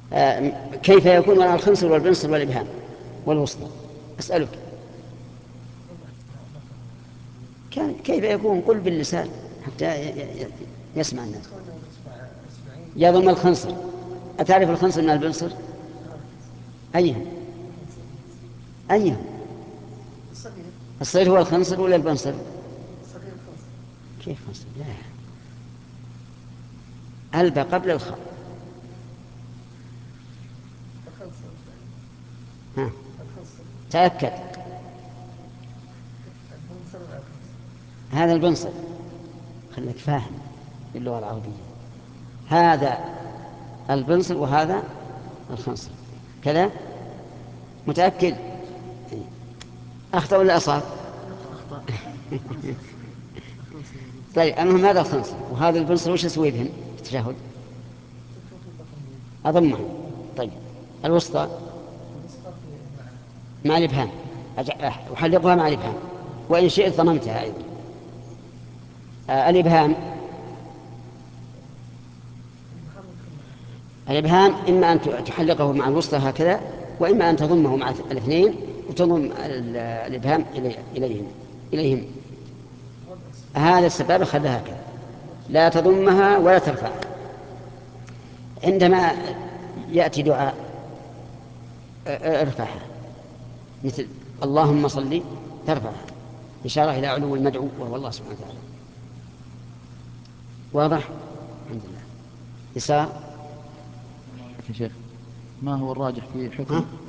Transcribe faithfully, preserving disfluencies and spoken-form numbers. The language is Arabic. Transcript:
آه كيف يكون مع الخنصر والبنصر والإبهام والوسطى؟ أسألك كان كيف يكون؟ قل باللسان حتى يسمع الناس. يضم الخنصر. أتعرف الخنصر من البنصر؟ أيهم أيهم الصغير هو الخنصر ولا البنصر؟ كيف خنصر؟ لا، ألبى قبل الخاء. ها، تأكد. هذا البنصر، خليك فاهم باللغة العربية. هذا البنصر وهذا الخنصر كذا. متأكد؟ أخطأ ولا أصاب؟ طيب المهم هذا الخنصر وهذا البنصر، وش أسوي بهم في التشهد؟ أضمهم. طيب الوسطى مع الإبهام، أحلقها مع الإبهام، وإن شئت ضممتها أيضا. آه الإبهام، الإبهام إما أن تحلقه مع الوسطى هكذا، وإما أن تضمه مع الاثنين وتضم الإبهام إليهم إليهم هذا السبب خلها هكذا، لا تضمها ولا ترفعها. عندما يأتي دعاء ارفعها، مثل اللهم صل، ترفعها إشارة إلى علو المدعو وهو الله سبحانه وتعالى. واضح؟ الحمد لله. يسار يا شيخ، ما هو الراجح في حكم ها؟